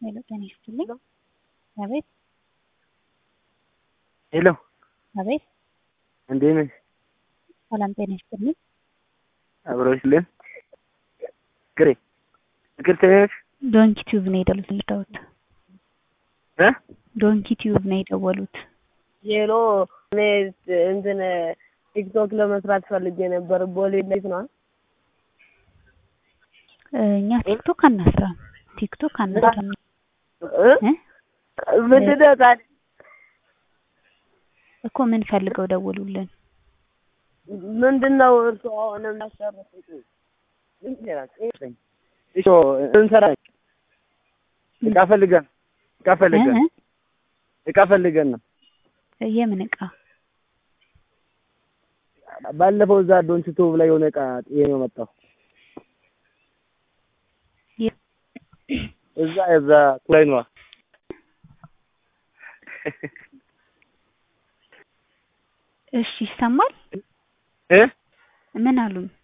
ሄሎ ጤና ይስጥልኝ። አቤት ሄሎ አቤት። እንዴት ነሽ? ሰላም ጤና ይስጥልኝ። አብሮሽልን ግሬ ግርተሽ ዶንኪ ቲዩብ ነው የደወሉት። ዶንኪ ቲዩብ ነው የደወሉት። ሄሎ እኔ እንትን ቲክቶክ ለመስራት ፈልጌ ነበር። ቦሌ እንዴት ነው? እኛ ቲክቶክ አናስራም። ምንድነው ታዲያ? እኮ ምን ፈልገው ደወሉልን? ምንድነው እርሱ አሁን እናስተርፉት? እሺ እንሰራ እቃ ፈልገን ነው። የምን እቃ? ባለፈው እዛ ዶንት ዩቲዩብ ላይ የሆነ እቃ ጥዬ ነው መጣሁ። እዛ ላይ ነው። እሺ ይሰማል? እ ምን አሉኝ?